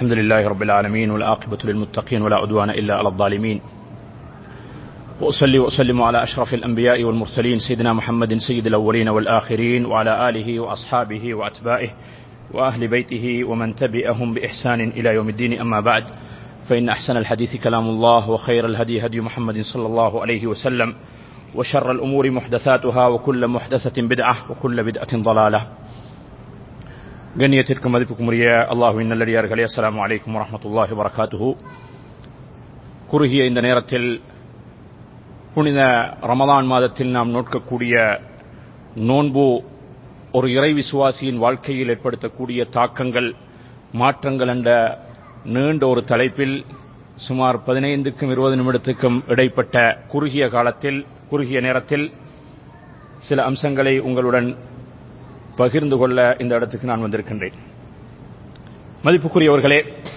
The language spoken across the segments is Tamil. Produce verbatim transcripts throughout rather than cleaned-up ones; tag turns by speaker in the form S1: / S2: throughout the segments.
S1: الحمد لله رب العالمين والعاقبة للمتقين ولا عدوان إلا على الظالمين وأصلي وأسلم على أشرف الأنبياء والمرسلين سيدنا محمد سيد الأولين والآخرين وعلى آله وأصحابه وأتباعه وأهل بيته ومن تبعهم بإحسان إلى يوم الدين. أما بعد، فإن أحسن الحديث كلام الله وخير الهدي هدي محمد صلى الله عليه وسلم وشر الأمور محدثاتها وكل محدثة بدعة وكل بدعة ضلالة. கண்ணியத்திற்கும் மதிப்புக்கும் உரிய அல்லாஹ்வின் நல்லடியார்களே, அஸ்ஸலாமு அலைக்கும் வரஹ்மத்துல்லாஹி வபரகாத்துஹு. குறுகிய இந்த நேரத்தில் புனித ரமலான் மாதத்தில் நாம் நோக்கக்கூடிய நோன்பு ஒரு இறை விசுவாசியின் வாழ்க்கையில் ஏற்படுத்தக்கூடிய தாக்கங்கள், மாற்றங்கள் என்ற நீண்ட ஒரு தலைப்பில் சுமார் பதினைந்துக்கும் இருபது நிமிடத்துக்கும் இடைப்பட்ட குறுகிய காலத்தில் குறுகிய நேரத்தில் சில அம்சங்களை உங்களுடன் பகிர்ந்து கொள்ள இந்த இடத்துக்கு நான் வந்திருக்கின்றேன். மதிப்புக்குரியவர்களே,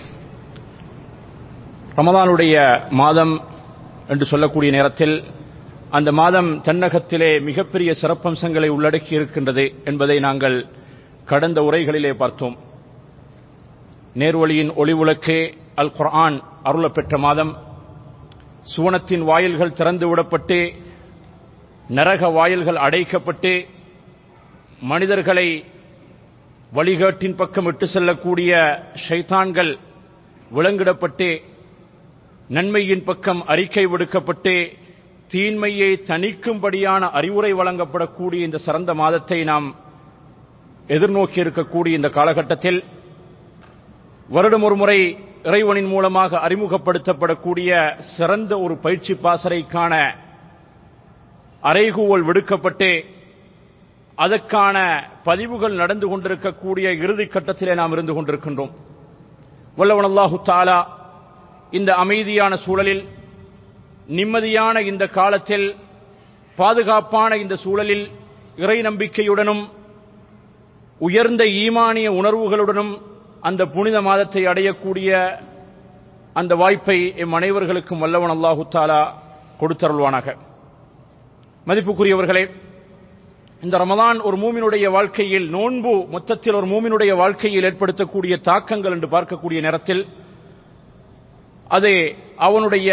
S1: ரமலானுடைய மாதம் என்று சொல்லக்கூடிய நேரத்தில் அந்த மாதம் தன்னகத்திலே மிகப்பெரிய சிறப்பம்சங்களை உள்ளடக்கி இருக்கின்றது என்பதை நாங்கள் கடந்த உரைகளிலே பார்த்தோம். நேர்வழியின் ஒளிவிளக்கே அல் குர்ஆன் அருளப்பெற்ற மாதம், சுவனத்தின் வாயில்கள் திறந்து விடப்பட்டு நரக வாயில்கள் அடைக்கப்பட்டு மனிதர்களை வழிகாட்டின் பக்கம் இட்டு செல்லக்கூடிய ஷைத்தான்கள் விலங்கிடப்பட்டு நன்மையின் பக்கம் அறிக்கை விடுக்கப்பட்டு தீன்மையை தணிக்கும்படியான அறிவுரை வழங்கப்படக்கூடிய இந்த சிறந்த மாதத்தை நாம் எதிர்நோக்கி இருக்கக்கூடிய இந்த காலகட்டத்தில் வருடம் ஒரு முறை இறைவனின் மூலமாக அறிமுகப்படுத்தப்படக்கூடிய சிறந்த ஒரு பயிற்சி பாசறைக்கான அறைகூவல் விடுக்கப்பட்டு அதற்கான பதிவுகள் நடந்து கொண்டிருக்கக்கூடிய இறுதி கட்டத்திலே நாம் இருந்து கொண்டிருக்கின்றோம். வல்லவன் அல்லாஹு தஆலா இந்த அமைதியான சூழலில், நிம்மதியான இந்த காலத்தில், பாதுகாப்பான இந்த சூழலில் இறை நம்பிக்கையுடனும் உயர்ந்த ஈமானிய உணர்வுகளுடனும் அந்த புனித மாதத்தை அடையக்கூடிய அந்த வாய்ப்பை எம் அனைவர்களுக்கும் வல்லவன் அல்லாஹு தஆலா கொடுத்தருள்வானாக. மதிப்புக்குரியவர்களே, இந்த ரமலான் ஒரு மூமினுடைய வாழ்க்கையில், நோன்பு மொத்தத்தில் ஒரு மூமினுடைய வாழ்க்கையில் ஏற்படுத்தக்கூடிய தாக்கங்கள் என்று பார்க்கக்கூடிய நேரத்தில் அது அவனுடைய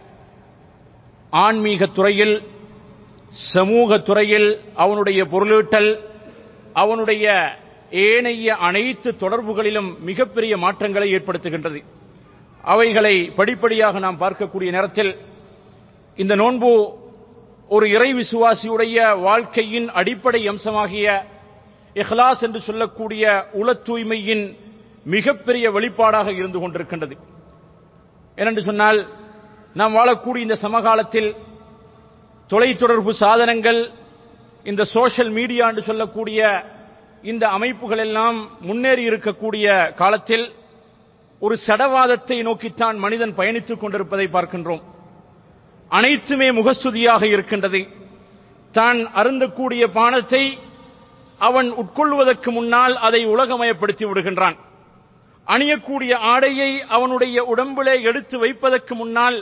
S1: ஆன்மீக துறையில், சமூக துறையில், அவனுடைய பொருளீட்டல், அவனுடைய ஏனைய அனைத்து தொடர்புகளிலும் மிகப்பெரிய மாற்றங்களை ஏற்படுத்துகின்றது. அவைகளை படிப்படியாக நாம் பார்க்கக்கூடிய நேரத்தில் இந்த நோன்பு ஒரு இறை விசுவாசியுடைய வாழ்க்கையின் அடிப்படை அம்சமாகிய இஹ்லாஸ் என்று சொல்லக்கூடிய உள தூய்மையின் மிகப்பெரிய வெளிப்பாடாக இருந்து கொண்டிருக்கின்றது. ஏனென்று சொன்னால், நாம் வாழக்கூடிய இந்த சமகாலத்தில் தொலைத்தொடர்பு சாதனங்கள், இந்த சோஷியல் மீடியா என்று சொல்லக்கூடிய இந்த அமைப்புகள் எல்லாம் முன்னேறி இருக்கக்கூடிய காலத்தில் ஒரு சடவாதத்தை நோக்கித்தான் மனிதன் பயணித்துக் கொண்டிருப்பதை பார்க்கின்றோம். அனைத்துமே முகஸ்துதியாக இருக்கின்றது. தான் அருந்தக்கூடிய பானத்தை அவன் உட்கொள்வதற்கு முன்னால் அதை உலகமயப்படுத்தி விடுகின்றான். அணியக்கூடிய ஆடையை அவனுடைய உடம்பிலே எடுத்து வைப்பதற்கு முன்னால்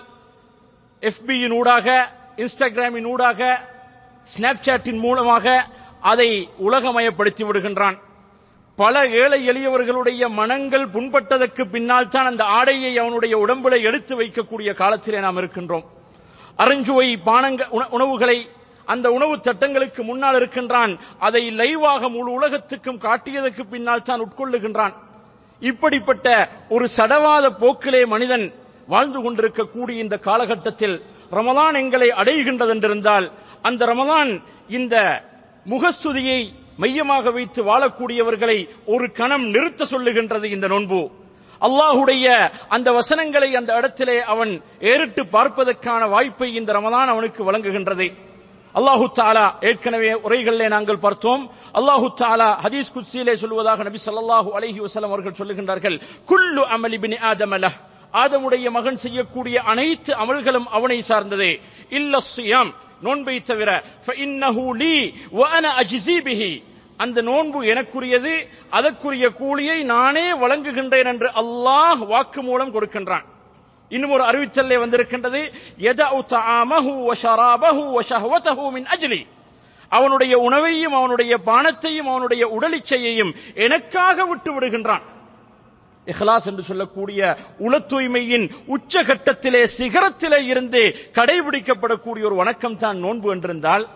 S1: எஃபியின் ஊடாக, இன்ஸ்டாகிராமின் ஊடாக, ஸ்னாப்சாட்டின் மூலமாக அதை உலகமயப்படுத்தி விடுகின்றான். பல ஏழை எளியவர்களுடைய மனங்கள் புண்பட்டதற்கு பின்னால் தான் அந்த ஆடையை அவனுடைய உடம்பிலே எடுத்து வைக்கக்கூடிய காலத்திலே நாம் இருக்கின்றோம். அருஞ்சுவை பானங்க உணவுகளை அந்த உணவு சட்டங்களுக்கு முன்னால் இருக்கின்றான். அதை லைவாக முழு உலகத்துக்கும் காட்டியதற்கு பின்னால் தான் உட்கொள்ளுகின்றான். இப்படிப்பட்ட ஒரு சடவாத போக்கிலே மனிதன் வாழ்ந்து கொண்டிருக்கக்கூடிய இந்த காலகட்டத்தில் ரமலான் எங்களை அடைகின்றது என்றிருந்தால், அந்த ரமலான் இந்த முகஸ்துதியை மையமாக வைத்து வாழக்கூடியவர்களை ஒரு கணம் நிறுத்த சொல்லுகின்றது. இந்த நோன்பு அல்லாஹுடைய அந்த வசனங்களை அந்த இடத்திலே அவன் ஏறிட்டு பார்ப்பதற்கான வாய்ப்பை இந்த ரமலான் அவனுக்கு வழங்குகின்றது. அல்லாஹு தஆலா ஏற்கனவே உரைகளிலே நாங்கள் பார்த்தோம். அல்லாஹு தஆலா ஹதீஸ் குத்ஸியிலே சொல்வதாக நபி ஸல்லல்லாஹு அலைஹி வஸல்லம் அவர்கள் சொல்லுகின்றார்கள், குல்லு அமலி பினி ஆதம லஹ், ஆதமுடைய மகன் செய்யக்கூடிய அனைத்து அமல்களும் அவனை சார்ந்ததே, இல்ல ஸியாம், நோன்பை தவிர, ஃபஇன்னஹு லீ வ அன அஜ்ஸி பிஹி, அந்த நோன்பு எனக்குரியது, அதற்குரிய கூலியை நானே வழங்குகின்றேன் என்று அல்லாஹ் வாக்கு மூலம் கொடுக்கின்றான். இன்னும் ஒரு அறிவித்தலே வந்திருக்கின்றது, யதஉ தஆமஹு வ ஷராபஹு வ ஷஹவதஹு மின் அஜ்லி, அவனுடைய உணவையும் அவனுடைய பானத்தையும் அவனுடைய உடலிச்சையையும் எனக்காக விட்டு விடுகின்றான். இஹ்லாஸ் என்று சொல்லக்கூடிய உள தூய்மையின் உச்சகட்டத்திலே சிகரத்திலே இருந்து கடைபிடிக்கப்படக்கூடிய ஒரு வணக்கம் தான் நோன்பு என்றிருந்தால்,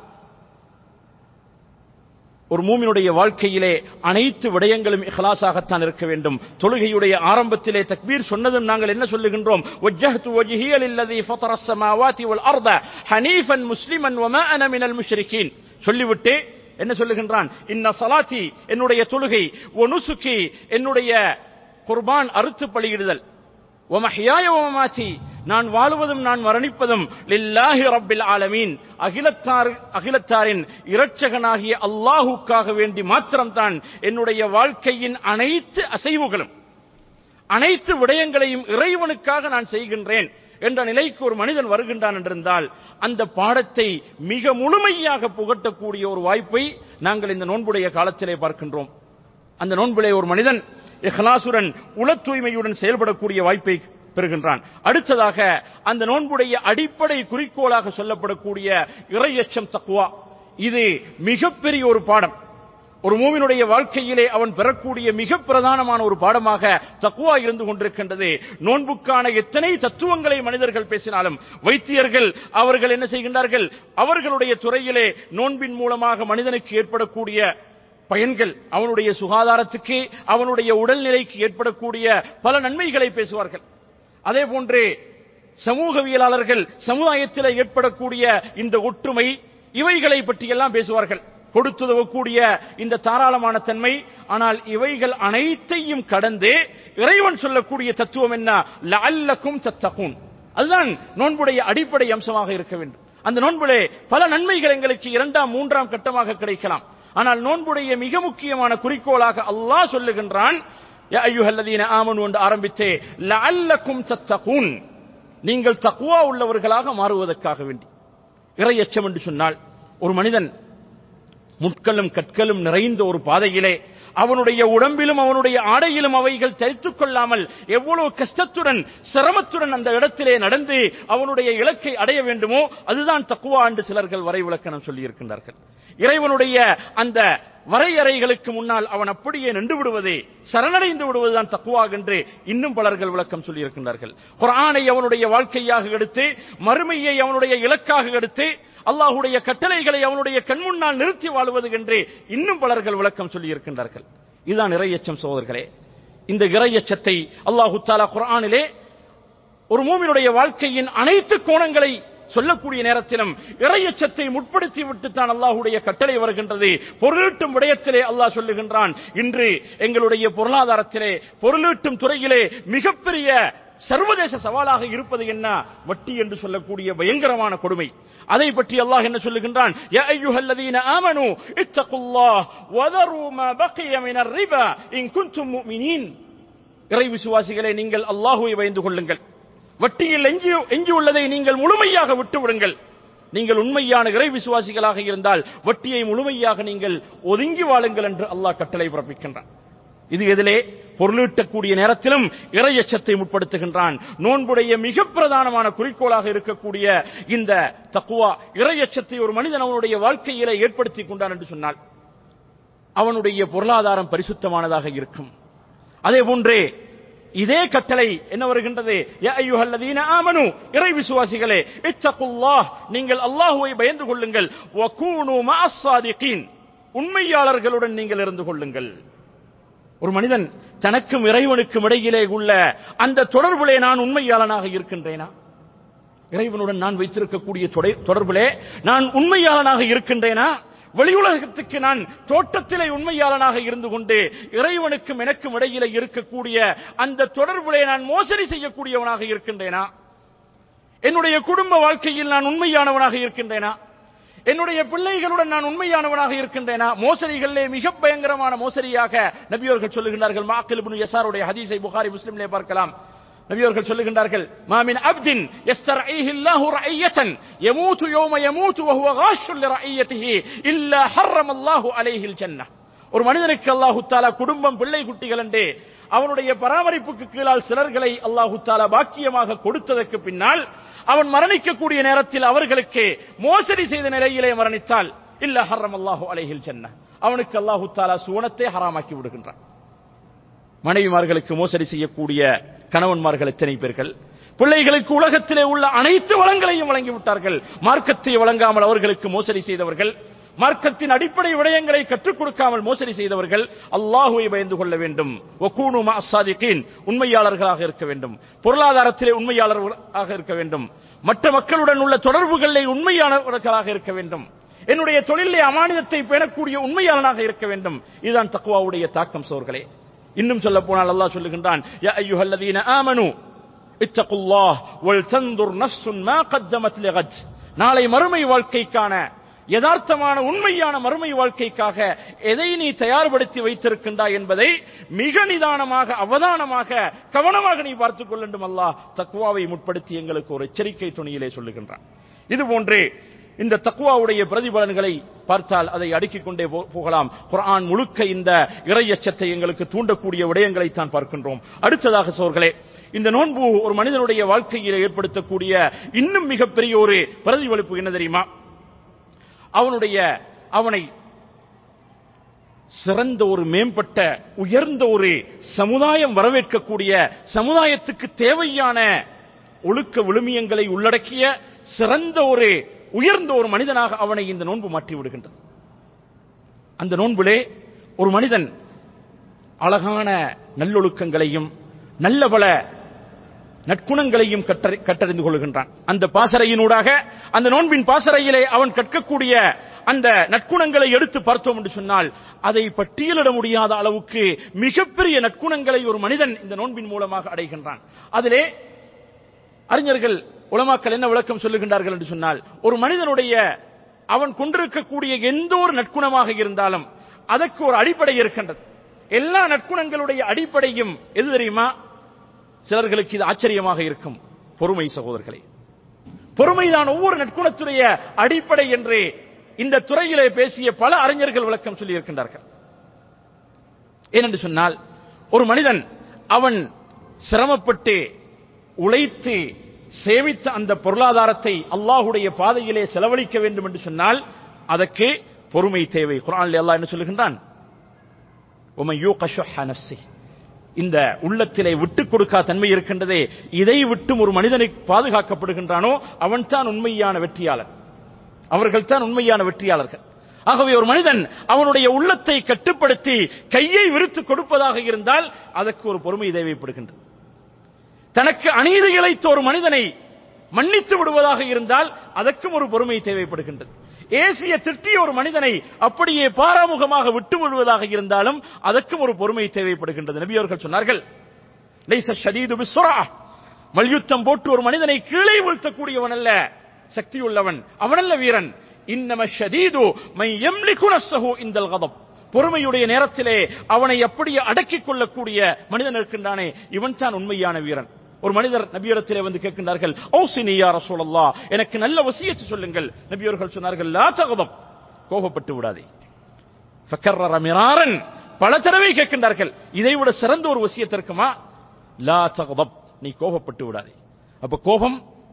S1: ஒரு மூமினுடைய வாழ்க்கையிலே அனைத்து விடயங்களும் இஹ்லாஸாகத்தான் இருக்க வேண்டும். தொழுகையுடைய ஆரம்பத்திலே தக்பீர் சொன்னதும் நாங்கள் என்ன சொல்லுகின்றோம்? வஜ்ஜஹ்து வஜ்ஹிய லில்லதி ஃபதரஸ் ஸமாவாதி வல் அர்த ஹனீஃபன் முஸ்லிமன் வமா அன மினல் முஷ்ரிகீன் சொல்லிவிட்டு என்ன சொல்லுகின்றான்? இன்ன ஸலாத்தி என்னுடைய தொழுகை, வ நுசுகி என்னுடைய குர்பான் அறுத்து பலியிடுதல், வ மஹ்யாய வ மமாத்தி நான் வாழுவதும் நான் மரணிப்பதும் லில்லாஹி ரப்பில் ஆலமீன் அகிலத்தார் அகிலத்தாரின் இரட்சகனாகிய அல்லாஹுக்காக வேண்டி மாத்திரம்தான் என்னுடைய வாழ்க்கையின் அனைத்து அசைவுகளும் அனைத்து விடயங்களையும் இறைவனுக்காக நான் செய்கின்றேன் என்ற நிலைக்கு ஒரு மனிதன் வருகின்றான் என்றிருந்தால், அந்த பாடத்தை மிக முழுமையாக புகட்டக்கூடிய ஒரு வாய்ப்பை நாங்கள் இந்த நோன்புடைய காலத்திலே பார்க்கின்றோம். அந்த நோன்பிலே ஒரு மனிதன் இஹ்லாசுடன் உள தூய்மையுடன் செயல்படக்கூடிய வாய்ப்பை பெறுகின்றான். அடுத்ததாக அந்த நோன்புடைய அடிப்படை குறிக்கோளாக சொல்லப்படக்கூடிய இறையச்சம் தக்வா, இது மிகப்பெரிய ஒரு பாடம். ஒரு மூமினுடைய வாழ்க்கையிலே அவன் பெறக்கூடிய மிக பிரதானமான ஒரு பாடமாக தக்வா இருந்து கொண்டிருக்கின்றது. நோன்புக்கான எத்தனை தத்துவங்களை மனிதர்கள் பேசினாலும், வைத்தியர்கள் அவர்கள் என்ன செய்கின்றார்கள்? அவர்களுடைய துறையிலே நோன்பின் மூலமாக மனிதனுக்கு ஏற்படக்கூடிய பயன்கள், அவனுடைய சுகாதாரத்துக்கு அவனுடைய உடல்நிலைக்கு ஏற்படக்கூடிய பல நன்மைகளை பேசுவார்கள். அதே போன்று சமூகவியலாளர்கள் சமுதாயத்தில் ஏற்படக்கூடிய இந்த ஒற்றுமை, இவைகளை பற்றியெல்லாம் பேசுவார்கள். கொடுத்துதவக்கூடிய இந்த தாராளமான தன்மை. ஆனால் இவைகள் அனைத்தையும் கடந்து இறைவன் சொல்லக்கூடிய தத்துவம் என்ன? லஅல்லக்கும் தத்தகூன். அதுதான் நோன்புடைய அடிப்படை அம்சமாக இருக்க வேண்டும். அந்த நோன்பிலே பல நன்மைகள் எங்களுக்கு இரண்டாம் மூன்றாம் கட்டமாக கிடைக்கலாம். ஆனால் நோன்புடைய மிக முக்கியமான குறிக்கோளாக அல்லாஹ் சொல்லுகின்றான், யா அய்யுஹல்லதீன ஆமனு என்று ஆரம்பித்தே லஅல்லக்கும் தத்தகூன், நீங்கள் தக்வா உள்ளவர்களாக மாறுவதற்காக வேண்டி. இறையச்சம் என்று சொன்னால், ஒரு மனிதன் முட்களும் கற்களும் நிறைந்த ஒரு பாதையிலே அவனுடைய உடம்பிலும் அவனுடைய ஆடையிலும் அவைகள் தரித்துக் கொள்ளாமல் எவ்வளவு கஷ்டத்துடன் சிரமத்துடன் அந்த இடத்திலே நடந்து அவனுடைய இலக்கை அடைய வேண்டுமோ அதுதான் தக்வா என்று சிலர்கள் வரை விளக்கணம் சொல்லி இருக்கின்றார்கள். இறைவனுடைய அந்த வரையறைகளுக்கு முன்னால் அவன் அப்படியே நின்று விடுவதே, சரணடைந்து விடுவதுதான் தக்வா என்று இன்னும் பலர்கள் விளக்கம் சொல்லி இருக்கின்றார்கள். குர்ஆனை அவனுடைய வாழ்க்கையாக எடுத்து, மறுமையை அவனுடைய இலக்காக எடுத்து, அல்லாஹ்வுடைய கட்டளைகளை அவனுடைய கண்முன்னால் நிறுத்தி வாழுவது என்று இன்னும் பலர்கள் விளக்கம் சொல்லி இருக்கின்றார்கள். இதுதான் இறையச்சம் சகோதரர்களே. இந்த இறையச்சத்தை அல்லாஹ் தஆலா குர்ஆனிலே ஒரு மூமினுடைய வாழ்க்கையின் அனைத்து கோணங்களை சொல்லக்கூடிய நேரத்திலும் இறையச்சத்தை முற்படுத்தி விட்டுத்தான் அல்லாஹ்வுடைய கட்டளை வருகின்றது. பொருளீட்டும் விடயத்திலே அல்லாஹ் சொல்லுகின்றான், இன்று எங்களுடைய பொருளாதாரத்திலே பொருளீட்டும் துறையிலே மிகப்பெரிய சர்வதேச சவாலாக இருப்பது என்ன? வட்டி என்று சொல்லக்கூடிய பயங்கரமான கொடுமை. அதை பற்றி அல்லாஹ் என்ன சொல்லுகின்றான்? யா அய்யுஹல்லதீன ஆமனு இத்தகுல்லாஹ் வதரு மா பகிய மினர் ரிபா இன் குன்தும் முஃமினீன். இறை விசுவாசிகளே, நீங்கள் அல்லாஹ்வை பயந்து கொள்ளுங்கள். வட்டியில் எஞ்சி எஞ்சி உள்ளதை நீங்கள் முழுமையாக விட்டு விடுங்கள். நீங்கள் உண்மையான இறை விசுவாசிகளாக இருந்தால் வட்டியை முழுமையாக நீங்கள் ஒதுங்கி வாழுங்கள் என்று அல்லாஹ் கட்டளை பிறப்பிக்கின்றான். இது எதிலே பொருளீட்டக்கூடிய நேரத்திலும் இறையச்சத்தை முற்படுத்துகின்றான். நோன்புடைய மிக பிரதானமான குறிக்கோளாக இருக்கக்கூடிய இந்த தக்வா, இறையச்சத்தை ஒரு மனிதன் அவனுடைய வாழ்க்கையிலே ஏற்படுத்திக் கொண்டான் என்று சொன்னால் அவனுடைய பொருளாதாரம் பரிசுத்தமானதாக இருக்கும். அதே போன்றே இதே கட்டளை என்ன வருகின்றது? யா அய்யுஹல்லதீன ஆமனு, இறை விசுவாசிகளே, இத்தகுல்லாஹ், நீங்கள் அல்லாஹ்வை பயந்து கொள்ளுங்கள். வகூனு மஅஸ் ஸாதிகீன், உண்மையாளர்களுடன் நீங்கள் இருந்து கொள்ளுங்கள். ஒரு மனிதன் தனக்கும் இறைவனுக்கும் இடையிலே உள்ள அந்த தொடர்பிலே நான் உண்மையாளனாக இருக்கின்றேனா? இறைவனுடன் நான் வைத்திருக்கக்கூடிய தொடர்பிலே நான் உண்மையாளனாக இருக்கின்றேனா? வெளி உலகத்துக்கு நான் தோட்டத்திலே உண்மையாளனாக இருந்து கொண்டு இறைவனுக்கும் எனக்கும் இடையிலே இருக்கக்கூடிய அந்த தொடர்பிலே நான் மோசடி செய்யக்கூடியவனாக இருக்கின்றேனா? என்னுடைய குடும்ப வாழ்க்கையில் நான் உண்மையானவனாக இருக்கின்றேனா? என்னுடைய பிள்ளைகளுடன் நான் உண்மையானவனாக இருக்கின்றேனா? மோசடிகளிலே மிக பயங்கரமான மோசடியாக நபியவர்கள் சொல்லுகின்றார்கள். மாக்கில் இப்னு யஸாருடைய ஹதீஸை புகாரி முஸ்லிமிலே பார்க்கலாம். நபியவர்கள் சொல்லுகின்றார்கள், மா மின் அப்தின் யஸ்தர்ஈஹி அல்லாஹு ரஅய்யத்தன் யமூது யௌம யமூது வஹுவ காஷுல் லிரஅய்யத்திஹி இல்லா ஹர்ரமல்லாஹு அலைஹில் ஜன்னah. ஒரு மனிதனுக்கு அல்லாஹ் தஆலா குடும்பம், பிள்ளை குட்டிகள் என்று அவனுடைய பராமரிப்புக்கு கீழால் சிலர்களை அல்லாஹ் தஆலா பாக்கியமாக கொடுத்ததற்கு பின்னால் அவன் மரணிக்கக்கூடிய நேரத்தில் அவர்களுக்கு மோசடி செய்த நிலையிலே மரணித்தால் இல்லா ஹர்ரமல்லாஹு அலைஹில் ஜன்னah, அவனுக்கு அல்லாஹ் தஆலா சுவனத்தை ஹராமாக்கி விடுகின்றான். மனைவிமார்களுக்கு மோசடி செய்யக்கூடிய கணவன்மார்கள் எத்தனை பேர்கள்? பிள்ளைகளுக்கு உலகத்திலே உள்ள அனைத்து வளங்களையும் வழங்கிவிட்டார்கள். மார்க்கத்தை வழங்காமல் அவர்களுக்கு மோசடி செய்தவர்கள், மார்க்கத்தின் அடிப்படை விடயங்களை கற்றுக் கொடுக்காமல் மோசடி செய்தவர்கள். அல்லாஹுவை பயந்து கொள்ள வேண்டும். வகூனு மஅஸ்ஸாதிகீன், உண்மையாளர்களாக இருக்க வேண்டும். பொருளாதாரத்திலே உண்மையாளர்களாக இருக்க வேண்டும். மற்ற மக்களுடன் உள்ள தொடர்புகளில் உண்மையாளர்களாக இருக்க வேண்டும். என்னுடைய தொழிலே அமானிதத்தை பேணக்கூடிய உண்மையாளனாக இருக்க வேண்டும். இதுதான் தக்வாவுடைய தாக்கம் சோர்களே. இன்னும் சொல்ல போனால் அல்லாஹ் சொல்லுகின்றான், யா அய்யுஹல்லதீன ஆமனூ இத்தகுல்லாஹ் வல் தன்துர் நஃப்ஸுன் மா கத்தமத் லிகத். நாளை மறுமை வாழ்க்கைக்கான யதார்த்தமான உண்மையான மறுமை வாழ்க்கைக்காக எதை நீ தயார்படுத்தி வைத்திருக்கின்றாய் என்பதை மிக நிதானமாக, அவதானமாக, கவனமாக நீ பார்த்துக் கொள்ளவேண்டும். அல்லாஹ் தக்வாவை முற்படுத்தி எங்களுக்கு ஒரு எச்சரிக்கை துணியிலே சொல்லுகின்றான். இது போன்றே இந்த தக்வாவுடைய பிரதிபலன்களை பார்த்தால் அதை அடுக்கிக் கொண்டே போகலாம். குர்ஆன் முழுக்க இந்த இறையச்சத்தை எங்களுக்கு தூண்டக்கூடிய விடயங்களை தான் பார்க்கின்றோம். அடுத்ததாக சோர்களே, இந்த நோன்பு ஒரு மனிதனுடைய வாழ்க்கையில் ஏற்படுத்தக்கூடிய இன்னும் மிகப்பெரிய ஒரு பிரதிபலிப்பு என்ன தெரியுமா? அவனுடைய அவனை சிறந்த ஒரு மேம்பட்ட உயர்ந்த ஒரு சமுதாயம் வரவேற்கக்கூடிய, சமுதாயத்துக்கு தேவையான ஒழுக்க விழுமியங்களை உள்ளடக்கிய சிறந்த ஒரு உயர்ந்த ஒரு மனிதனாக அவனை இந்த நோன்பு மாற்றி விடுகின்றது. அந்த நோன்பிலே ஒரு மனிதன் அழகான நல்லொழுக்கங்களையும் நல்ல பல நற்குணங்களையும் கற்றறிந்து கொள்கின்றான். அந்த பாசறையினூடாக, அந்த நோன்பின் பாசறையிலே அவன் கற்கக்கூடிய அந்த நற்குணங்களை எடுத்து பார்த்தோம் என்று சொன்னால் அதை பட்டியலிட முடியாத அளவுக்கு மிகப்பெரிய நற்குணங்களை ஒரு மனிதன் இந்த நோன்பின் மூலமாக அடைகின்றான். அதிலே அறிஞர்கள் உலமாக்கள் என்ன விளக்கம் சொல்லுகின்றார்கள் என்று சொன்னால், ஒரு மனிதனுடைய அவன் கொண்டிருக்கக்கூடிய எந்த ஒரு நற்குணமாக இருந்தாலும் அதற்கு ஒரு அடிப்படை இருக்கின்றது. எல்லா நற்குணங்களுடைய அடிப்படையும் எது தெரியுமா? சிலர்களுக்கு இது ஆச்சரியமாக இருக்கும். பொறுமை சகோதரர்களே, பொறுமைதான் ஒவ்வொரு நற்குணத்துடைய அடிப்படை என்று இந்த துறையிலே பேசிய பல அறிஞர்கள் விளக்கம் சொல்லி இருக்கின்றார்கள். ஏனென்று சொன்னால், ஒரு மனிதன் அவன் சிரமப்பட்டு உழைத்து சேமித்த அந்த பொருளாதாரத்தை அல்லாஹுடைய பாதையிலே செலவழிக்க வேண்டும் என்று சொன்னால் அதற்கு பொறுமை தேவை. குர்ஆனில் அல்லாஹ் என்ன சொல்லுகின்றான்? வமன் யூக ஷுஹ நஃப்ஸிஹி, இந்த உள்ளத்திலே விட்டுக் கொடுக்கா தன்மை இருக்கின்றதே, இதை விட்டும் ஒரு மனிதனை பாதுகாக்கப்படுகின்றானோ அவன் தான் உண்மையான வெற்றியாளர். அவர்கள் தான் உண்மையான வெற்றியாளர்கள். ஆகவே ஒரு மனிதன் அவனுடைய உள்ளத்தை கட்டுப்படுத்தி கையை விரித்து கொடுப்பதாக இருந்தால் அதற்கு ஒரு பொறுமை தேவைப்படுகின்றது. தனக்கு அநீதி இழைத்த ஒரு மனிதனை மன்னித்து விடுவதாக இருந்தால் அதற்கும் ஒரு பொறுமை தேவைப்படுகின்றது. ஏசிய திட்டிய ஒரு மனிதனை அப்படியே பாராமுகமாக விட்டு விடுவதாக இருந்தாலும் அதற்கும் ஒரு பொறுமை தேவைப்படுகின்றது. நபி அவர்கள் சொன்னார்கள், லைஸ ஷதீது பிஸ்ஸுரா, மல்யுத்தம் போட்டு ஒரு மனிதனை கீழே வீழ்த்தக்கூடியவன் அல்ல சக்தி உள்ளவன், அவனல்ல வீரன். இன்னம ஷதீது மன் யம்லிகு நஃப்ஸஹு இன்தல் கதப், பொறுமையுடைய நேரத்திலே அவனை அப்படியே அடக்கிக் கொள்ளக்கூடிய மனிதன் இருக்கின்றானே, இவன் தான் உண்மையான வீரன். ஒரு மனிதர் நபியிடத்திலே வந்து கேட்கின்றார்கள், ஔஸினி யா ரசூலல்லாஹ், எனக்கு நல்ல வசியத்து சொல்லுங்கள். நபி அவர்கள் சொன்னார்கள், லா தகதப், கோபப்பட்டு விடாதே. ஃபக்கர்ரர மிராரன், பல தடவை கேட்கின்றார்கள், இதைவிட சிறந்த ஒரு வசியத்து இருக்குமா? லா தகதப், நீ கோபப்பட்டு விடாதே. அப்ப கோபம்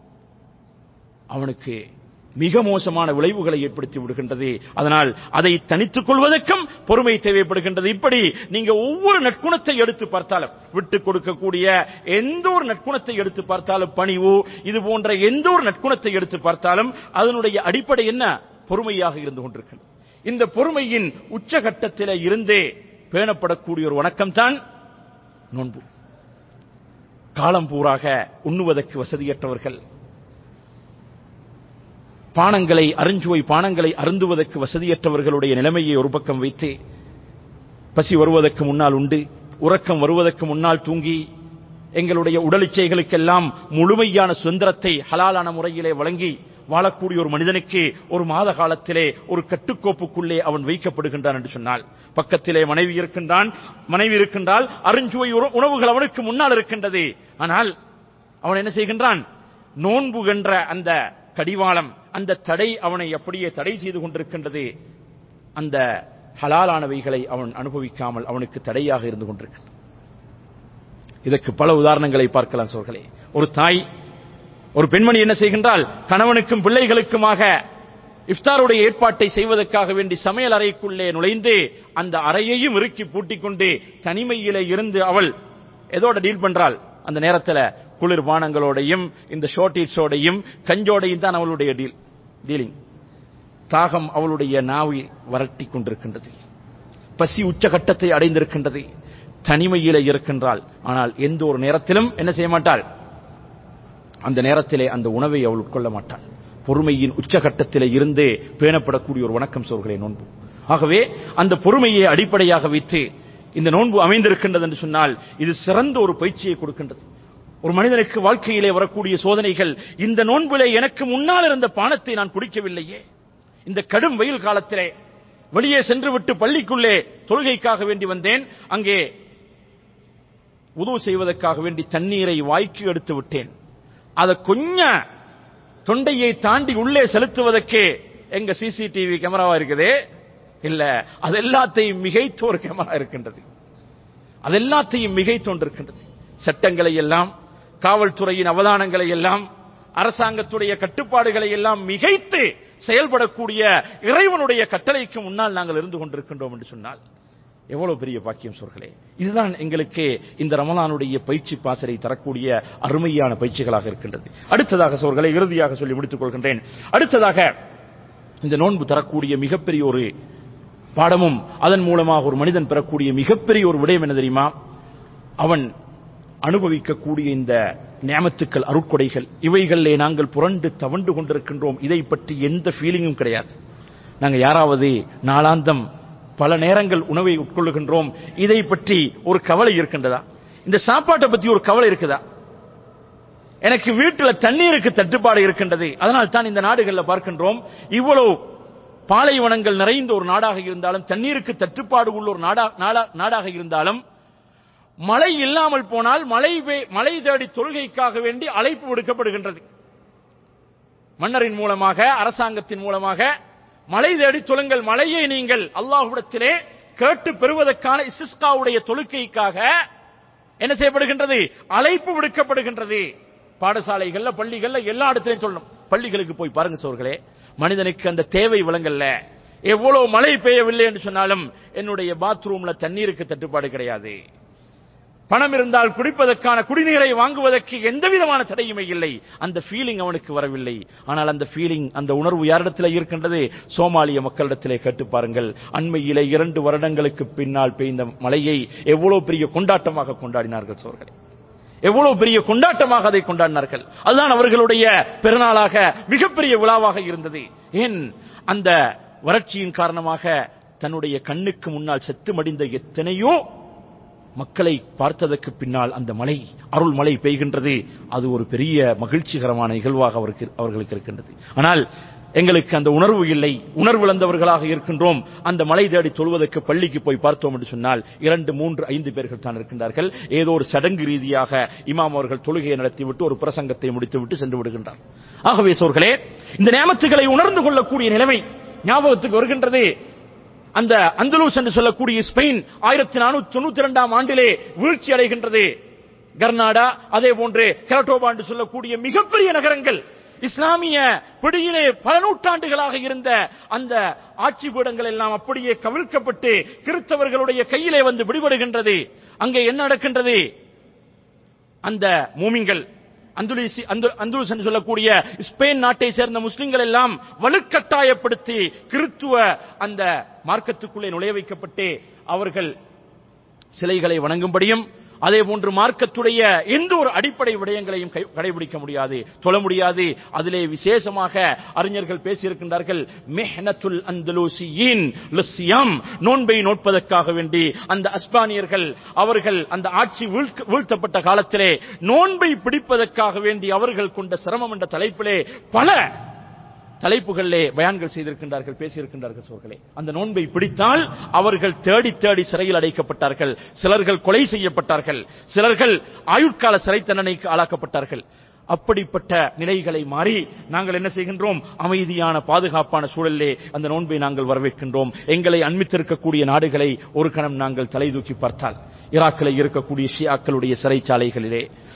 S1: அவனுக்கு மிக மோசமான விளைவுகளை ஏற்படுத்தி விடுகின்றது. அதனால் அதை தனித்துக் கொள்வதற்கும் பொறுமை தேவைப்படுகின்றது. இப்படி நீங்க ஒவ்வொரு நற்குணத்தை எடுத்து பார்த்தாலும், விட்டுக் கொடுக்கக்கூடிய எந்த ஒரு நற்குணத்தை எடுத்து பார்த்தாலும், பணிவு இது போன்ற எந்த ஒரு நற்குணத்தை எடுத்து பார்த்தாலும் அதனுடைய அடிப்படை என்ன? பொறுமையாக இருந்து கொண்டிருக்கிறது. இந்த பொறுமையின் உச்சகட்டத்தில் இருந்தே பேணப்படக்கூடிய ஒரு வணக்கம் தான் நோன்பு. காலம் பூராக உண்ணுவதற்கு வசதியற்றவர்கள், பானங்களை அருஞ்சுவை பானங்களை அருந்துவதற்கு வசதியற்றவர்களுடைய நிலைமையை ஒரு பக்கம் வைத்து, பசி வருவதற்கு முன்னால் உண்டு, உறக்கம் வருவதற்கு முன்னால் தூங்கி, எங்களுடைய உடலிச்சைகளுக்கெல்லாம் முழுமையான சுதந்திரத்தை ஹலாலான முறையிலே வழங்கி வாழக்கூடிய ஒரு மனிதனுக்கு ஒரு மாத காலத்திலே ஒரு கட்டுக்கோப்புக்குள்ளே அவன் வைக்கப்படுகின்றான் என்று சொன்னால், பக்கத்திலே மனைவி இருக்கின்றான், மனைவி இருக்கின்றால், அருஞ்சுவை உணவுகள் அவனுக்கு முன்னால் இருக்கின்றது. ஆனால் அவன் என்ன செய்கின்றான்? நோன்பு என்ற அந்த கடிவாளம், அந்த தடை அவனை அப்படியே தடை செய்து கொண்டிருக்கின்றது. அந்த ஹலாலானவைகளை அவன் அனுபவிக்காமல் அவனுக்கு தடையாக இருந்து கொண்டிருக்கின்றது. இதற்கு பல உதாரணங்களை பார்க்கலாம் சோர்களே. ஒரு தாய், ஒரு பெண்மணி என்ன செய்கின்றால், கணவனுக்கும் பிள்ளைகளுக்குமாக இஃப்தாருடைய ஏற்பாட்டை செய்வதற்காக வேண்டி சமையல் அறைக்குள்ளே நுழைந்து அந்த அறையையும் இறுக்கி பூட்டிக் கொண்டு தனிமையிலே இருந்து அவள் எதோட டீல் பண்றாள்? அந்த நேரத்தில் குளிர்பானங்களோடையும் இந்த ஷோட்டீட்ஸோடையும் கஞ்சோடையும் தான் அவளுடைய டீல் டீலிங். தாகம் அவளுடைய நாவை வரட்டி கொண்டிருக்கின்றது, பசி உச்சகட்டத்தை அடைந்திருக்கின்றது, தனிமையிலே இருக்கின்றாள். ஆனால் எந்த ஒரு நேரத்திலும் என்ன செய்ய மாட்டாள்? அந்த நேரத்திலே அந்த உணவை அவள் உட்கொள்ள மாட்டாள். பொறுமையின் உச்சகட்டத்திலே இருந்து பேணப்படக்கூடிய ஒரு வணக்கம் சோர்களே நோன்பு. ஆகவே அந்த பொறுமையை அடிப்படையாக வைத்து இந்த நோன்பு அமைந்திருக்கின்றது என்று சொன்னால் இது சிறந்த ஒரு பயிற்சியை கொடுக்கின்றது. ஒரு மனிதனுக்கு வாழ்க்கையிலே வரக்கூடிய சோதனைகள், இந்த நோன்பிலே எனக்கு முன்னால் இருந்த பானத்தை நான் குடிக்கவில்லையே, இந்த கடும் வெயில் காலத்திலே வெளியே சென்று விட்டு பள்ளிக்குள்ளே தொழுகைக்காக வேண்டி வந்தேன், அங்கே உது செய்வதற்காக வேண்டி தண்ணீரை வாய்க்கு எடுத்து விட்டேன், அதை கொஞ்சம் தொண்டையை தாண்டி உள்ளே செலுத்துவதற்கு எங்க சிசிடிவி கேமராவா இருக்குது இல்ல, அது எல்லாத்தையும் மிகைத்த ஒரு கேமரா இருக்கின்றது, அது எல்லாத்தையும் மிகைத்தோன்றிருக்கின்றது. சட்டங்களை எல்லாம், காவல்துறையின் அவதானங்களை எல்லாம், அரசாங்கத்துடைய கட்டுப்பாடுகளை எல்லாம் மிகைத்து செயல்படக்கூடிய இறைவனுடைய கட்டளைக்கு முன்னால் நாங்கள் இருந்து கொண்டிருக்கின்றோம் என்று சொன்னால் எவ்வளவு பெரிய பாக்கியம் சோர்களே. இதுதான் எங்களுக்கு இந்த ரமலானுடைய பயிற்சி பாசறை தரக்கூடிய அருமையான பயிற்சிகளாக இருக்கின்றது. அடுத்ததாக சோர்களே, இறுதியாக சொல்லி முடித்துக் கொள்கின்றேன். அடுத்ததாக இந்த நோன்பு தரக்கூடிய மிகப்பெரிய ஒரு பாடமும் அதன் மூலமாக ஒரு மனிதன் பெறக்கூடிய மிகப்பெரிய ஒரு விடயம் என்ன தெரியுமா? அவன் அனுபவிக்கக்கூடிய இந்த நியமத்துக்கள், அருட்கொடைகள், இவைகளிலே நாங்கள் புரண்டு தவண்டு கொண்டிருக்கின்றோம். இதை பற்றி எந்த ஃபீலிங்கும் கிடையாது. நாங்கள் யாராவது நாளாந்தம் பல நேரங்கள் உணவை உட்கொள்ளுகின்றோம், இதை பற்றி ஒரு கவலை இருக்கின்றதா? இந்த சாப்பாட்டை பற்றி ஒரு கவலை இருக்குதா? எனக்கு வீட்டில் தண்ணீருக்கு தட்டுப்பாடு இருக்கின்றது, அதனால் தான் இந்த நாடுகளில் பார்க்கின்றோம், இவ்வளவு பாலைவனங்கள் நிறைந்த ஒரு நாடாக இருந்தாலும், தண்ணீருக்கு தட்டுப்பாடு உள்ள ஒரு நாடாக இருந்தாலும், மழை இல்லாமல் போனால் மழை மழை தேடி தொழுகைக்காக வேண்டி அழைப்பு விடுக்கப்படுகின்றது. மன்னரின் மூலமாக, அரசாங்கத்தின் மூலமாக மழை தேடி தொழுங்கள், மழையை நீங்கள் அல்லாஹ்விடத்திலே கேட்டு பெறுவதற்கான இஸ்திஸ்காவுடைய தொழுகைக்காக என்ன செய்யப்படுகின்றது? அழைப்பு விடுக்கப்படுகின்றது. பாடசாலைகள்ல, பள்ளிகள்ல, எல்லா இடத்திலையும் சொல்லணும். பள்ளிகளுக்கு போய் பாருங்க சோர்களே, மனிதனுக்கு அந்த தேவை விளங்கல்ல. எவ்வளவு மழை பெய்யவில்லை என்று சொன்னாலும் என்னுடைய பாத்ரூம்ல தண்ணீருக்கு தட்டுப்பாடு கிடையாது, பணம் இருந்தால் குடிப்பதற்கான குடிநீரை வாங்குவதற்கு எந்த விதமான தடையுமே இல்லை. அந்த ஃபீலிங் அவனுக்கு வரவில்லை. ஆனால் அந்த ஃபீலிங், அந்த உணர்வு யாரிடத்தில் இருக்கின்றது? சோமாலிய மக்களிடத்திலே கேட்டு பாருங்கள். அண்மையிலே இரண்டு வருடங்களுக்கு பின்னால் பெய்த மழையை எவ்வளவு பெரிய கொண்டாட்டமாக கொண்டாடினார்கள் சோர்களே, எவ்வளவு பெரிய கொண்டாட்டமாக அதை கொண்டாடினார்கள். அதுதான் அவர்களுடைய பெருநாளாக, மிகப்பெரிய விழாவாக இருந்தது. ஏன்? அந்த வறட்சியின் காரணமாக தன்னுடைய கண்ணுக்கு முன்னால் செத்து மடிந்த எத்தனையோ மக்களை பார்த்ததற்கு பின்னால் அந்த மழை, அருள் மழை பெய்கின்றது. அது ஒரு பெரிய மகிழ்ச்சிகரமான நிகழ்வாக அவர்களுக்கு இருக்கின்றது. ஆனால் எங்களுக்கு அந்த உணர்வு இல்லை, உணர்விழந்தவர்களாக இருக்கின்றோம். அந்த மழை தேடி தொழுவதற்கு பள்ளிக்கு போய் பார்த்தோம் என்று சொன்னால் இரண்டு மூன்று ஐந்து பேர்கள் தான் இருக்கின்றார்கள். ஏதோ ஒரு சடங்கு ரீதியாக இமாம் அவர்கள் தொழுகையை நடத்திவிட்டு ஒரு பிரசங்கத்தை முடித்துவிட்டு சென்று விடுகின்றார். ஆகவே சோர்களே, இந்த நியமத்துகளை உணர்ந்து கொள்ளக்கூடிய நிலைமை ஞாபகத்துக்கு வருகின்றது. அந்த அந்தலூஸ் என்று சொல்லக்கூடிய ஸ்பெயின் ஆயிரத்தி நானூத்தி தொண்ணூத்தி இரண்டாம் ஆண்டிலே வீழ்ச்சி அடைகின்றது. கர்நாடா, அதே போன்று கரட்டோபா என்று சொல்லக்கூடிய மிகப்பெரிய நகரங்கள் இஸ்லாமிய பிடியிலே பல நூற்றாண்டுகளாக இருந்த அந்த ஆட்சி பீடங்கள் எல்லாம் அப்படியே கவிழ்க்கப்பட்டு கிறிஸ்தவர்களுடைய கையிலே வந்து விடுபடுகின்றது. அங்கே என்ன நடக்கின்றது? அந்த மூமின்கள், அந்துலூசி அந்துலூஸ் என்று சொல்லக்கூடிய ஸ்பெயின் நாட்டை சேர்ந்த முஸ்லிம்கள் எல்லாம் வலுக்கட்டாயப்படுத்தி கிறித்துவ அந்த மார்க்கத்துக்குள்ளே நுழைய வைக்கப்பட்டு அவர்கள் சிலைகளை வணங்கும்படியும், அதே போன்று மார்க்கத்துடைய எந்த ஒரு அடிப்படை விடயங்களையும் கடைபிடிக்க முடியாது, தொழ முடியாது. அதிலே விசேஷமாக அறிஞர்கள் பேசியிருக்கின்றார்கள், மெஹ்னத்துல் அந்தலூசியின் லிஸ்ஸியாம், நோன்பை நோட்பதற்காக வேண்டி அந்த அஸ்பானியர்கள் அவர்கள் அந்த ஆட்சி வீழ்த்தப்பட்ட காலத்திலே நோன்பை பிடிப்பதற்காக வேண்டி அவர்கள் கொண்ட சிரமம் என்ற தலைப்பிலே பல தலைப்புகளிலே பயான்கள் செய்திருக்கின்றார்கள், பேசியிருக்கின்றார்கள் சோர்களே. அந்த நோன்பை பிடித்தால் அவர்கள் தேடி தேடி சிறையில் அடைக்கப்பட்டார்கள், சிலர்கள் கொலை செய்யப்பட்டார்கள், சிலர்கள் ஆயுட்கால சிறை தண்டனைக்கு ஆளாக்கப்பட்டார்கள். அப்படிப்பட்ட நிலைகளை மாறி நாங்கள் என்ன செய்கின்றோம்? அமைதியான பாதுகாப்பான சூழலிலே அந்த நோன்பை நாங்கள் வரவேற்கின்றோம். எங்களை அண்மித்திருக்கக்கூடிய நாடுகளை ஒரு கணம் நாங்கள் தலை தூக்கி பார்த்தால், ஈராக்கில் இருக்கக்கூடிய ஷியாக்களுடைய சிறைச்சாலைகளிலே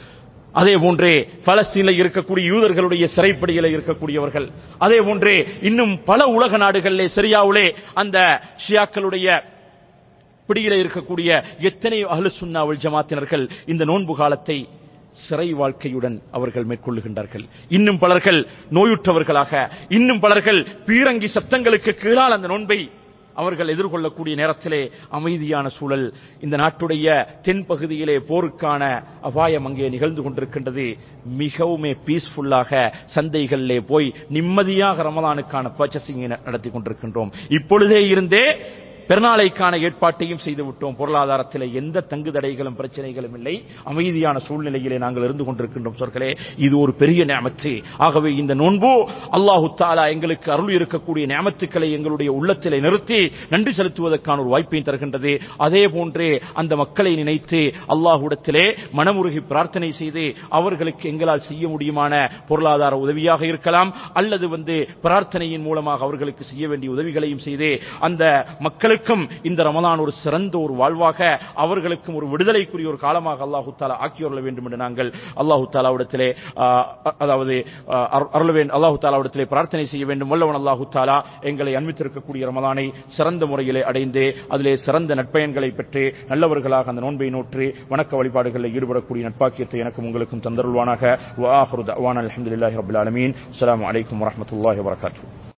S1: அதே போன்றே பலஸ்தீனில் இருக்கக்கூடிய யூதர்களுடைய சிறைப்படியில் இருக்கக்கூடியவர்கள், அதே போன்றே இன்னும் பல உலக நாடுகளிலே, சிரியாவிலே அந்த ஷியாக்களுடைய பிடியில இருக்கக்கூடிய எத்தனை அஹ்லு சுன்னா வல் ஜமாத்தினர்கள் இந்த நோன்பு காலத்தை சிறை வாழ்க்கையுடன் அவர்கள் மேற்கொள்ளுகின்றார்கள். இன்னும் பலர்கள் நோயுற்றவர்களாக, இன்னும் பலர்கள் பீரங்கி சப்தங்களுக்கு கீழால் அந்த நோன்பை அவர்கள் எதிர்கொள்ளக்கூடிய நேரத்திலே அமைதியான சூழல். இந்த நாட்டுடைய தென் பகுதியிலே போருக்கான அபாயம் அங்கே நிகழ்ந்து கொண்டிருக்கின்றது. மிகவும் பீஸ்ஃபுல்லாக சந்தைகளிலே போய் நிம்மதியாக ரமலானுக்கான பர்ச்சேசிங் நடத்தி கொண்டிருக்கின்றோம். இப்பொழுதே இருந்தே பெருநாளைக்கான ஏற்பாட்டையும் செய்துவிட்டோம். பொருளாதாரத்தில் எந்த தங்கு தடைகளும் பிரச்சனைகளும் இல்லை. அமைதியான சூழ்நிலையிலே நாங்கள் இருந்து கொண்டிருக்கின்றோம். சொற்களே, இது ஒரு பெரிய நியமத்து. ஆகவே இந்த நோன்பு அல்லாஹு தஆலா எங்களுக்கு அருள் இருக்கக்கூடிய நியமத்துக்களை எங்களுடைய உள்ளத்திலே நிறுத்தி நன்றி செலுத்துவதற்கான ஒரு வாய்ப்பை தருகின்றது. அதே போன்றே அந்த மக்களை நினைத்து அல்லாஹ்விடத்திலே மனமுருகி பிரார்த்தனை செய்து அவர்களுக்கு எங்களால் செய்ய முடியுமான பொருளாதார உதவியாக இருக்கலாம், அல்லது வந்து பிரார்த்தனையின் மூலமாக அவர்களுக்கு செய்ய வேண்டிய உதவிகளையும் செய்து அந்த மக்களுக்கு இந்த ரமலான் ஒரு சிறந்த ஒரு வாழ்வாக, அவர்களுக்கும் ஒரு விடுதலைக்குரிய ஒரு காலமாக அல்லாஹு தஆலா ஆக்கியருள வேண்டும் என்று நாங்கள் அல்லாஹு தஆலாவிடத்திலே அதாவது அல்லாஹு தஆலாவிடத்திலே பிரார்த்தனை செய்ய வேண்டும். வல்லவன் அல்லாஹு தஆலா எங்களை அன்பித்திருக்கக்கூடிய ரமலானை சிறந்த முறையிலே அடைந்து அதிலே சிறந்த நற்பயன்களை பெற்று நல்லவர்களாக அந்த நோன்பை நோற்று வணக்க வழிபாடுகளில் ஈடுபடக்கூடிய நட்பாக்கியத்தை எனக்கும் உங்களுக்கும் தந்தருள்வானாக. வ ஆகிரு தஅவானா அல்ஹம்துலில்லாஹி ரப்பில் ஆலமீன். அஸ்ஸலாமு அலைக்கும் வரஹ்மத்துல்லாஹி வபரகாத்துஹு.